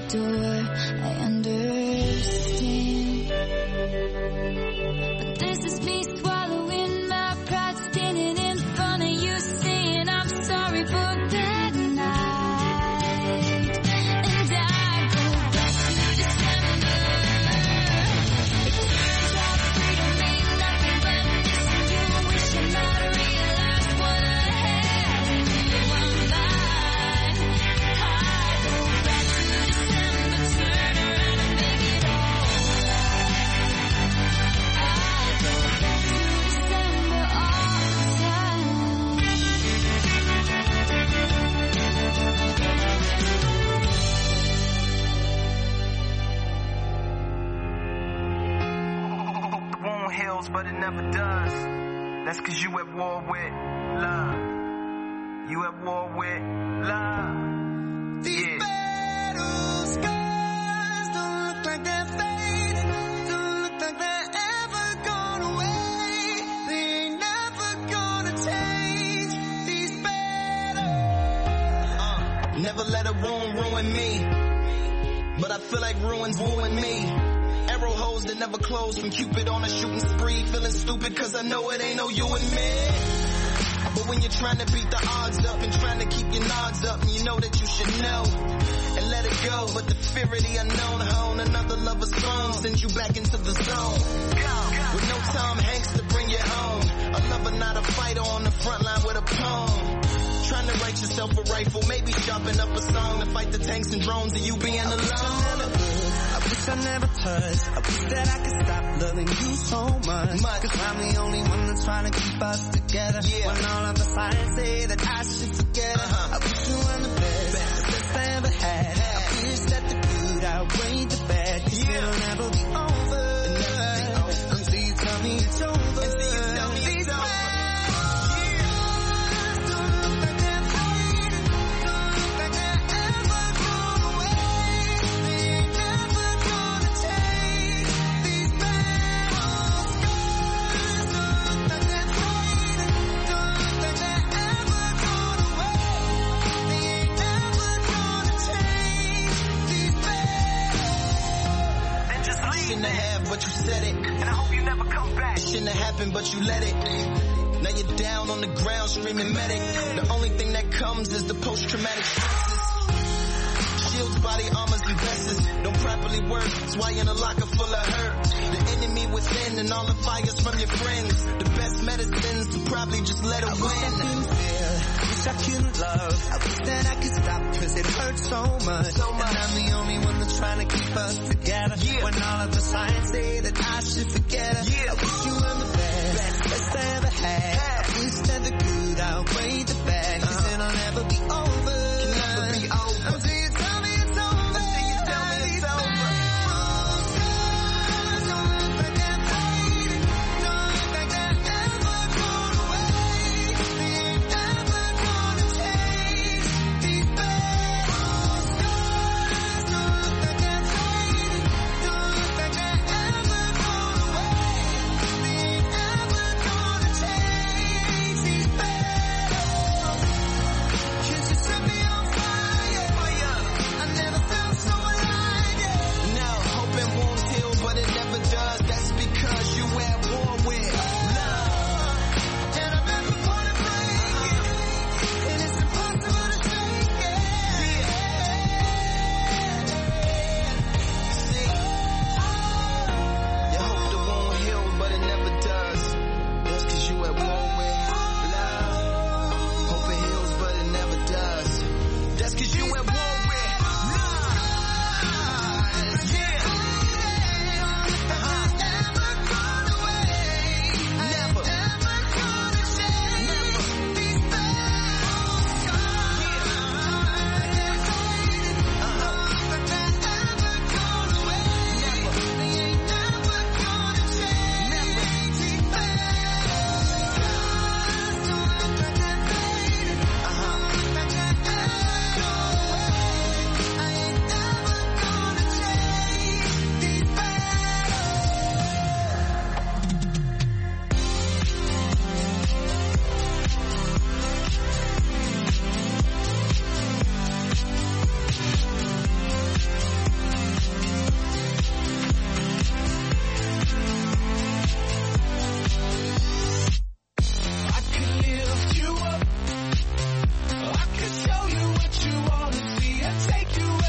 door, I understand. But this is me swallowing my pride, standing in front of you, saying I'm sorry for that night. And I go back to December. It turns out freedom means nothing but missing you, wishing I'd realized what I had when you were mine. I go back to December, turn around and make it alright. I go back to December all the time. The wound heals, but it never does. That's cause you at war with love. You at war with love. These battle scars don't look like they're fading, don't look like they're ever gone away. They ain't never gonna change. These battles. Never let a wound ruin me, but I feel like ruins wooing me. Arrow holes that never close from Cupid on a shooting spree. Feeling stupid cause I know it ain't no you and me. But when you're trying to beat the odds up and trying to keep your nods up, and you know that you should know and let it go, but the fear of the unknown hone another lover's phone sends you back into the zone. With no Tom Hanks to bring you home, a lover not a fighter on the front line with a poem. Trying to write yourself a rifle, maybe sharpen up a song to fight the tanks and drones and you being alone. I wish I never touched. I wish that I could stop loving you so much. Cause I'm the only one that's trying to keep us together. When all of the signs say that I should forget her. I wish you were the best I ever had. I wish that the good outweighed the bad. Cause it'll never be over until you tell me it's over. These shouldn't have, but you said it. And I hope you never come back. It shouldn't have happened, but you let it. Now you're down on the ground screaming medic. The only thing that comes is the post-traumatic stresses. Shields, body armors, and vests don't properly work. That's why you're in a locker full of hurt. The enemy within and all the fires from your friends. The best medicines to probably just let it win. I wish I couldn't love. I wish that I could stop cause it hurts so much. And I'm the only one that's trying to keep us together. When all of the signs say that I should forget her. I wish you were the best I ever had. I wish that the good outweighed the bad. Cause it'll never be over. Can never be over. Until you tell me it's over. Until you tell me it's over.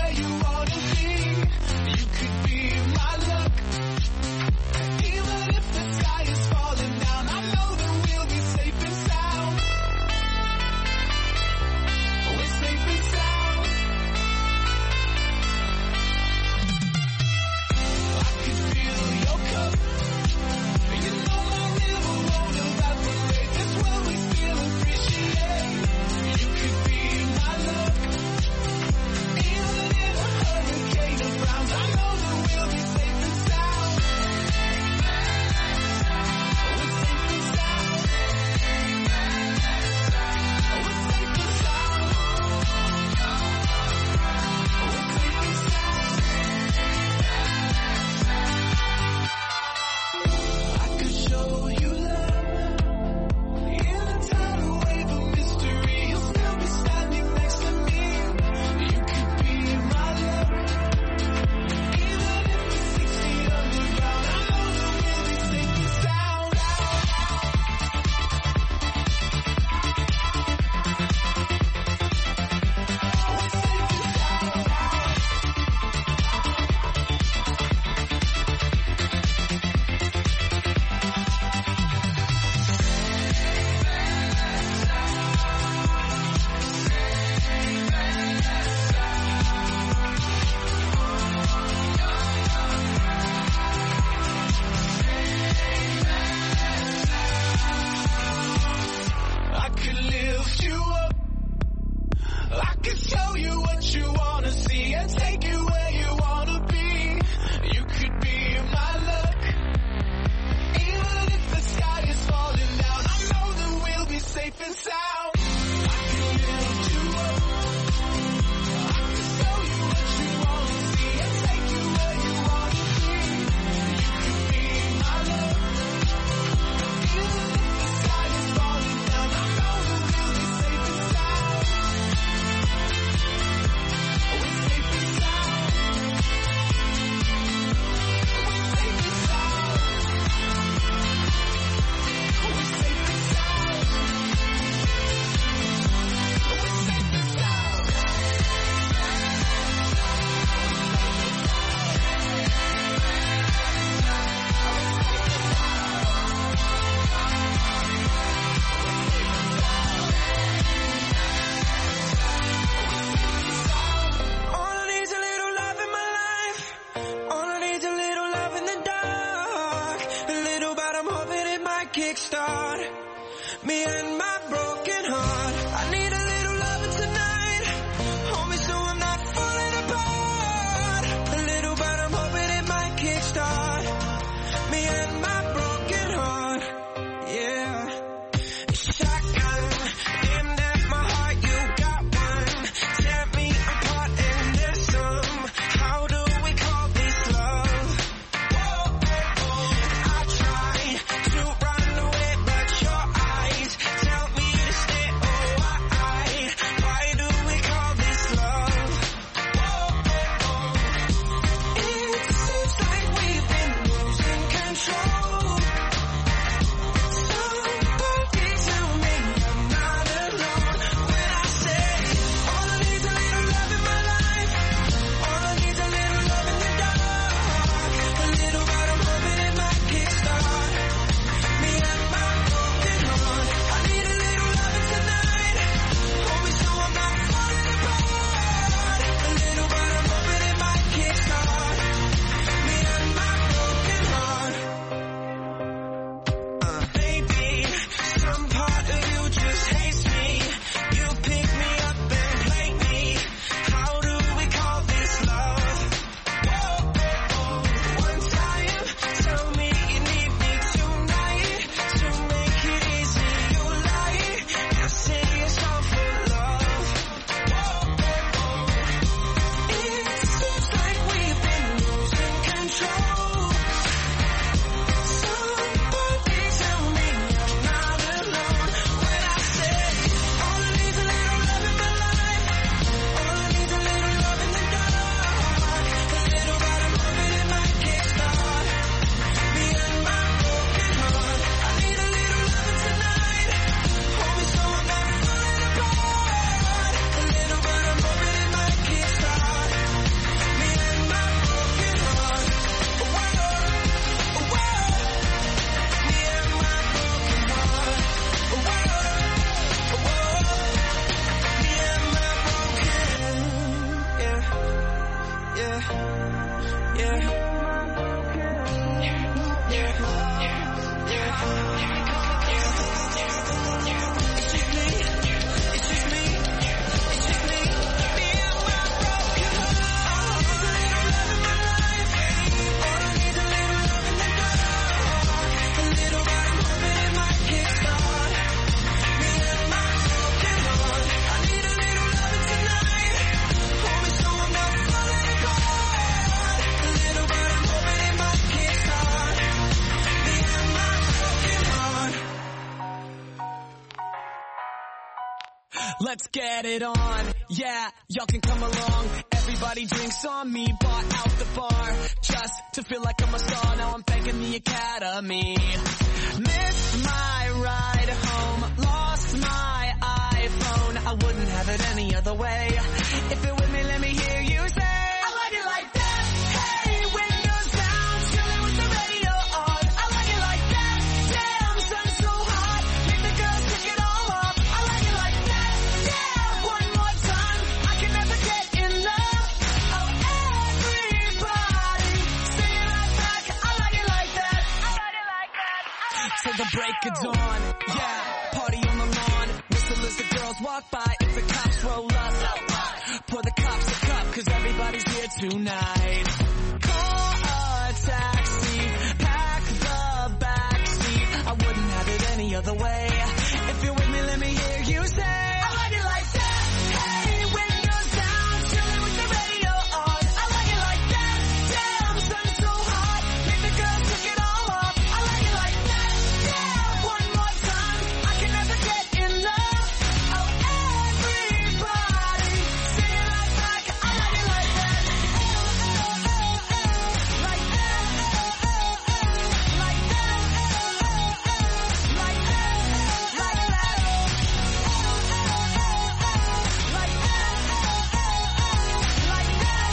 where you wanna be. You could be my luck. Even if the sky is falling down, I know that we'll be safe and sound. We're safe and sound. I can feel your cup. You know my river won't evaporate. That's when we feel appreciate. You could be my luck. Even in a hurricane of frowns, I know that we'll be safe and sound. We're safe and sound. We're safe and sound. We're safe and sound. I could show you love in a tidal wave of mystery. You'll still be standing next to me. You could be my love. Even if it's 6 feet underground, I know that we'll be safe and sound. We're safe and sound. I could lift you up. I could show you what you wanna see and take you where you wanna be. You could be my luck. Even if the sky is falling down, I know that we'll be safe and sound. I could lift you up. I could show you what you wanna see and take you where you wanna be. You could be my luck. Even if the sky is falling down, I know that we'll be safe and sound. We're safe and sound. We're safe and sound. We're safe and sound. We're safe and sound. All I need's a little love in my life. All I need's a little love in the dark. A little, but I'm hoping it might kickstart me and my broken heart. I need a little loving tonight. Hold me so I'm not falling apart. A little, but I'm hoping it might kickstart me and my broken heart. Yeah. Shotgun, aimed at my heart, you got one. Tear me apart and there's some. How do we call this love? Whoa, I try to run away, but your eyes Let's get it on, yeah, y'all can come along. Everybody drinks on me, bought out the bar, just to feel like I'm a star. Now I'm thanking the Academy. Missed my ride home, lost my iPhone. I wouldn't have it any other way. If you're with me, let me hear you say, I like it like that. Hey, windows down, chilling with the radio on. I like it like that. Damn, sun's so hot, make the girls take it all off. I like it like that. Yeah, one more time, I can never get enough. Oh, everybody, sing it right back. I like it like that. I like it like that. Till the break of dawn, yeah, party on the lawn. Whistle as the girls walk by. If the cops roll up, pour the cops a cup, 'cause everybody's here tonight. Call a taxi, pack the backseat. I wouldn't have it any other way. If you're with me, let me hear you say, I like it like that. Hey, windows down, chilling with the radio on. I like it like that. Damn, sun's so hot, make the girls take it all off. I like it like that. Yeah, one more time, I can never get enough. Oh, everybody, sing it right back. I like it like that. Like that. Like that. Like that. Like that. Like that. Like that.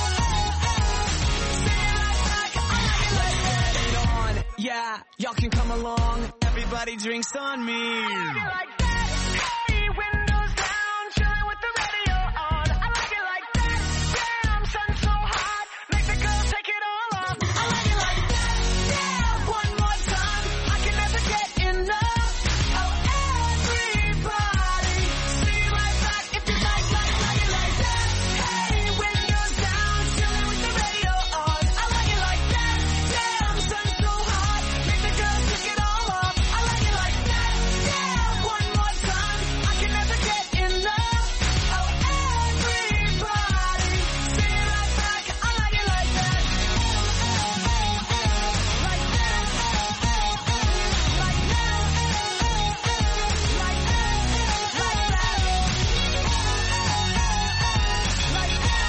Sing it right back. I like it like that. Get it on, yeah, y'all can come along. Everybody drinks on me. I like it like that. Hey, windows down, chilling with the radio on. I like it like that. Damn, sun's so hot, make the girls take it all off. I like it like that. Yeah, one more time, I can never get enough. Oh, everybody, sing it right back if you like it like that. Hey, windows down, chilling with the radio on. I like it like that. Damn, sun's so hot, make the girls take it all off. I like it like that. Yeah, one more time, I can never get enough. Oh, everybody, sing it right back. I like it like that. Like that. Like that. Like that. Like that. Like that.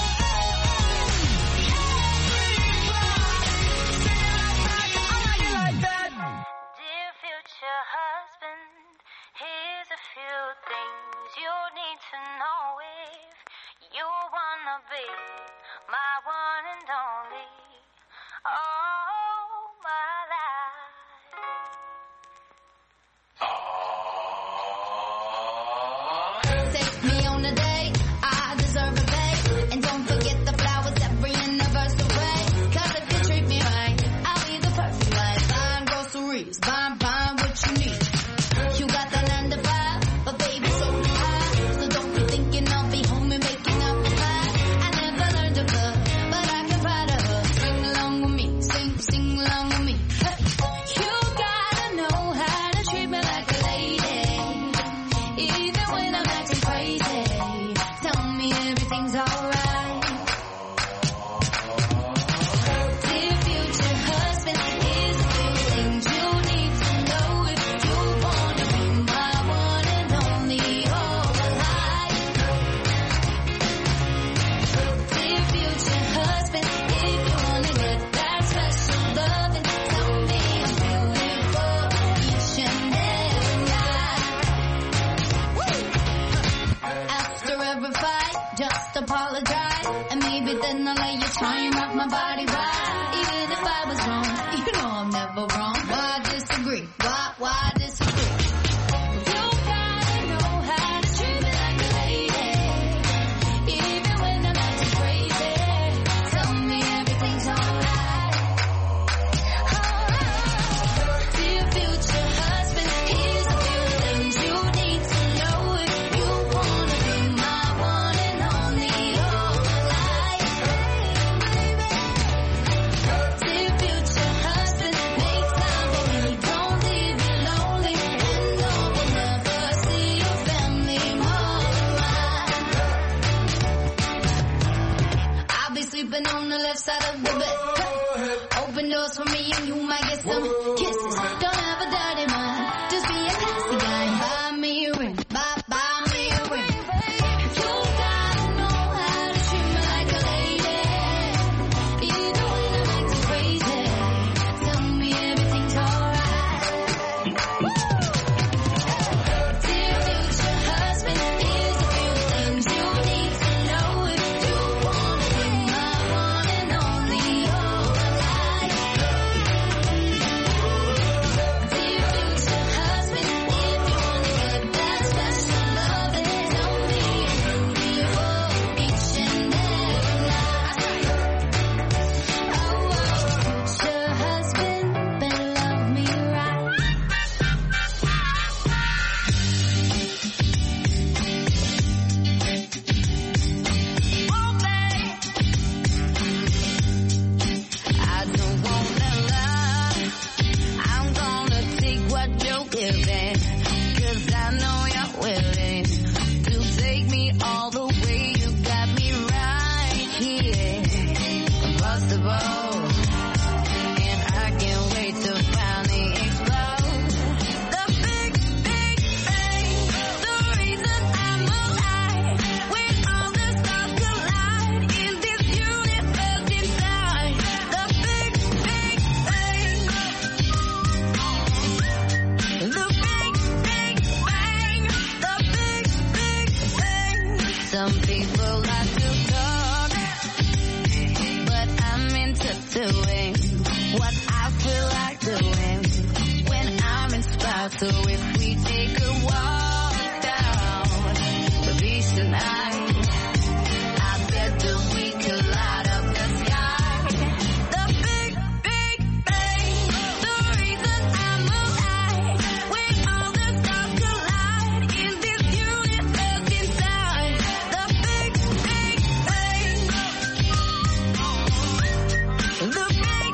Everybody, sing it right back. I like it like that. Dear future husband, here's a few things you need to know if you wanna be my one and only. All my life. Take me on a date, I deserve a date. And don't forget the flowers every anniversary. 'Cause if you treat me right, I'll be the perfect wife. Buying groceries, buying what you need. You got that 9 to 5, but baby, so do I. So don't be thinking I'll be home and making up the pie. I never learned to cook, but I can fry the hook. Sing along with me, sing along with me. Hey. You gotta know how to treat me like a lady, even when I'm acting crazy. Tell me everything's alright. Dear future husband, here's a few things you need to know if you wanna be my one and only all my life. Dear future husband, if you wanna get that special loving, tell me I'm beautiful each and every night. After every fight, just apologize, and maybe then I'll let you try and rock my body right. Even if I was wrong, you know I'm never wrong. Why disagree? Why disagree? You gotta know how to treat me like a lady, even when I'm acting crazy. sleeping on the left side of the bed. Open doors for me and you might get some kisses. Don't have a dirty mind, just be a classy guy. Buy me a ring, buy me a ring. You gotta know how to treat me like a lady. Either way, I'm acting crazy. Tell me everything's alright. Dear future husband, here's a few things you need to know if you wanna be my one and only all my life. Dear future husband, if you wanna get that special love, then tell me and be for each and every night. Oh, future husband, better love me right. I don't wanna lie, I'm gonna take what you're giving, 'cause I know you're willing to take me all the way. You got me right here, combustible, and I can't wait to finally explode. The big bang, the reason I'm alive, when all the stars collide in this universe inside. The big bang, the big bang, the big bang. Some people like to talk, but I'm into doing what I feel like doing when I'm inspired. So if we take a walk down the beach tonight, I bet that we could light up the sky. The big bang, the reason I'm alive, when all the stars collide in this universe inside. The big bang, the big bang, the big bang.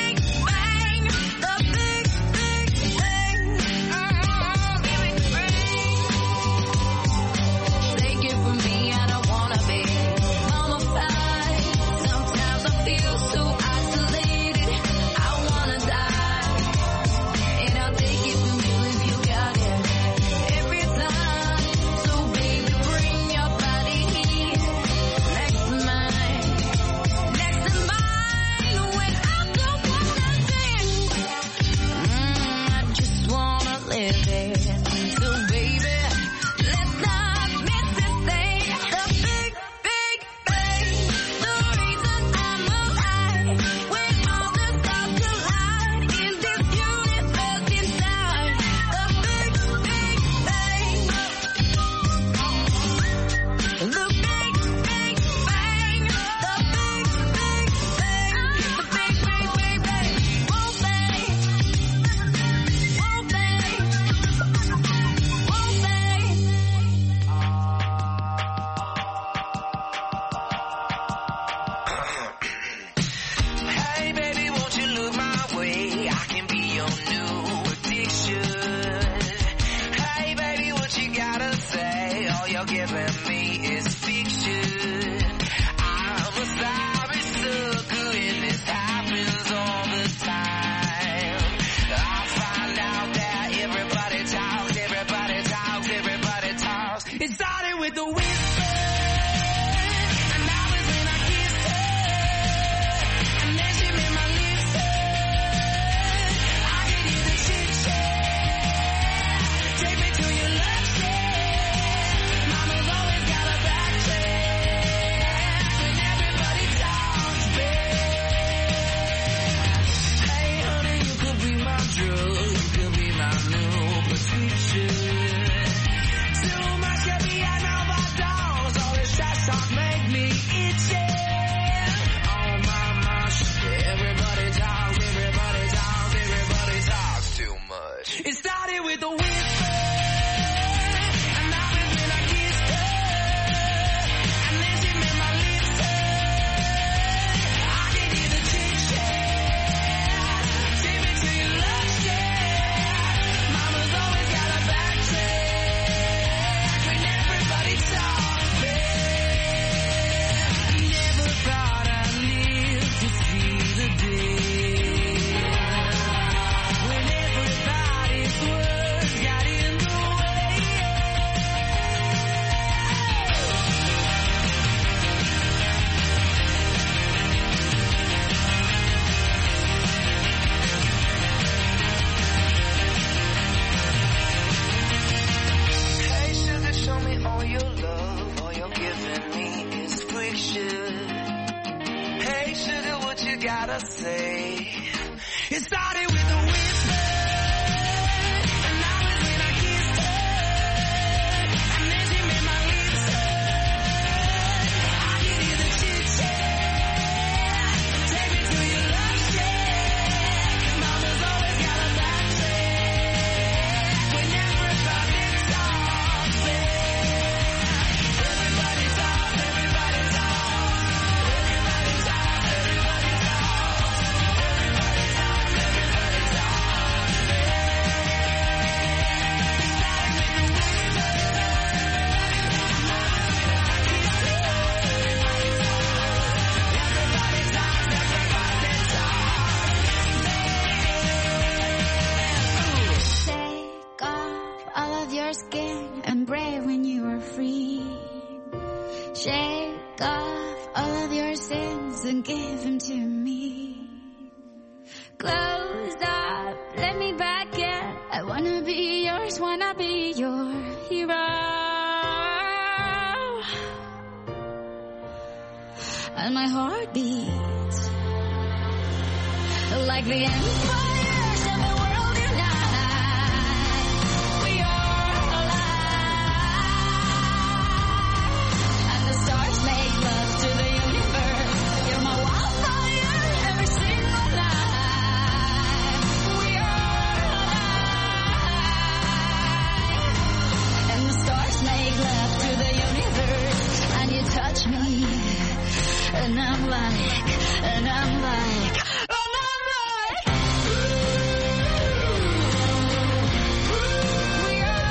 Take it from me, I don't wanna be mummified. Sometimes I feel so isolated, I wanna die. And I'll take it from you if you got it every time. So baby, bring your body here, next to mine, when I don't wanna think. I just wanna live it. So baby, let's not miss this thing. The big bang, the reason I'm alive, when all the stars collide in this universe inside. The big bang, the big bang, the big bang, the big bang, bang, won't bang, won't bang, won't bang. Hey baby, won't you look my way? I can be your new addiction. Hey baby, what you gotta say? All you're giving me is fiction. I'm a sorry sucker and this happens all the time. I find out that everybody talks, everybody talks, everybody talks. It started with the whisper, and now it's when I kiss her, and then she made my lips hurt. I can hear the chit chat. Take me to your love shack. Mama's always got a back check. what you gotta say. It started with a whisper, and now it's when I kissed her, and then she made my lips hurt. I could hear the chit chat, take me to your love shack. Mama's always got a back track. We never thought it all fair. Everybody talks, everybody talks, everybody talks, everybody talks, everybody talks, everybody talks. Take off all of your skin and brave when you are free. Shake off all of your sins and give them to me. Close up, let me back in. I wanna be yours, wanna be your hero. And my heart beats like the empires of the world unite. We are alive, and the stars make love to the universe. You're my wildfire every single night. We are alive, and the stars make love to the universe. And you touch me, and I'm like, and I'm like, and I'm like, we are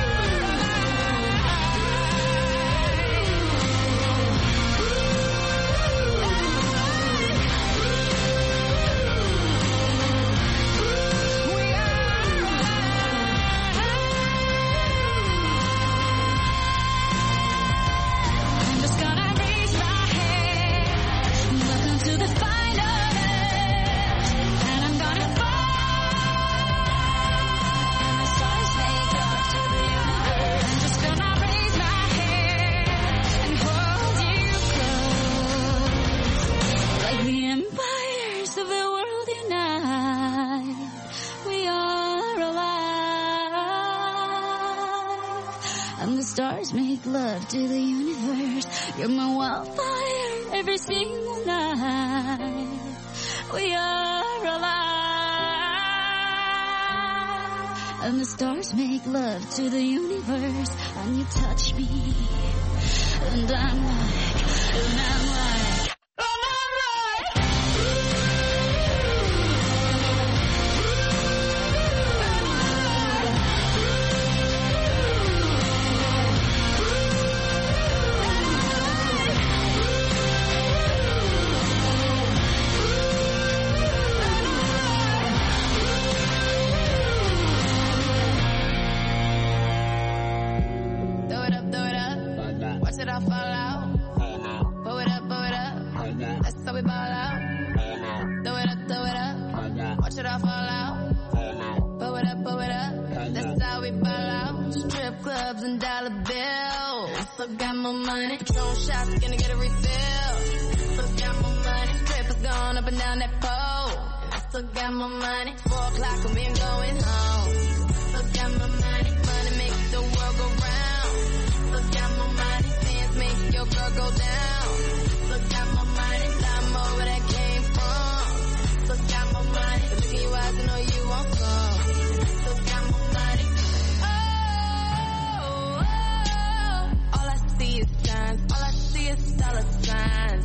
I'm just gonna raise my head, welcome to the final edge, and I'm gonna fall. The stars make love to the universe. I'm just gonna raise my head and hold you close, like the empires of the world unite. We are alive, and the stars make love to the universe. You're my wildfire every single night. We are alive, and the stars make love to the universe. And you touch me, and I'm like, and I'm like, and I'm like, throw it up, throw it up. Watch it all fall out. Pull it up, that's how we ball out. Throw it up, watch it all fall out. Pull it up, that's how we ball out. Strip clubs and dollar bills. Still got more money. Patron shots, gonna get a refill. Still got more money. Strippers going up and down that pole. Still got more money. 4 o'clock and we ain't going home. Still got more money. Money makes the world go round. Still got more money. Dance make your girl go down. Still got more money. Lot more where that came from. Still got more money. Look in your eyes, I know you won't come. Still got more money. Oh, all I see is signs. All I see is dollar signs.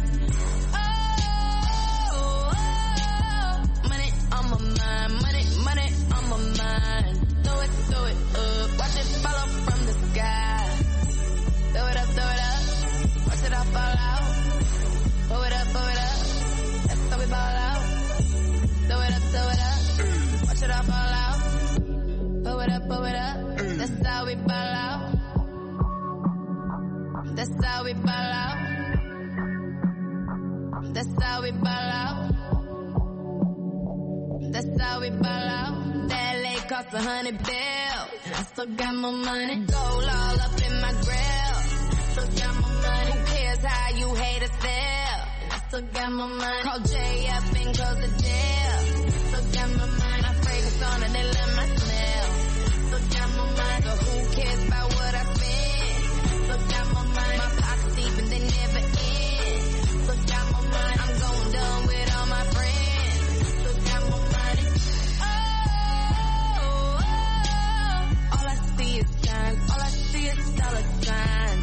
Money on my mind. Money on my mind. Throw it up. Watch it fall from the sky. Throw it up. Watch it all fall out. Pull it up. That's how we ball out. Throw it up. Watch it all fall out. Pull it up. That's how we ball out. That's how we ball out. That's how we ball out. That's how we ball out. That LA cost $100 bills. I still got more money. Gold all up in my grill. Still got more money. Who cares how you hate us there? Still got my mind. Call Jay up and goes to jail. Still got my mind. I fragrance on and they love my smell. Still got my mind. So who cares about what I spend? Still got my mind. My pockets deep and they never end. Still got my mind. I'm going dumb with all my friends. Still got my money. Oh, all I see is signs. All I see is dollar signs.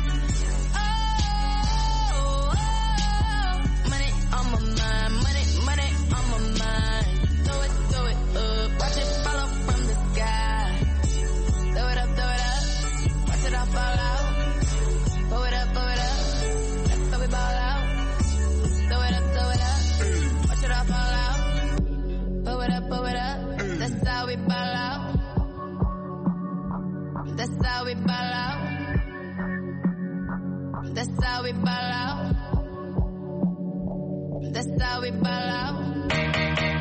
That's how we ball out. That's how we ball out. That's how we ball out. That's how we ball out.